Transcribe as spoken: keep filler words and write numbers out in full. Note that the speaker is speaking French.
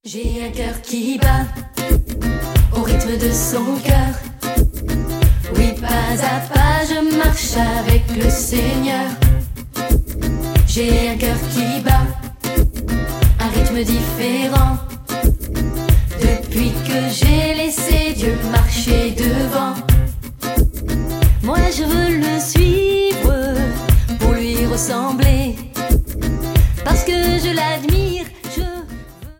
J'ai un cœur qui bat au rythme de son cœur. Oui, pas à pas, je marche avec le Seigneur. J'ai un cœur qui bat, un rythme différent. Depuis que j'ai laissé Dieu marcher devant, moi je veux le suivre pour lui ressembler.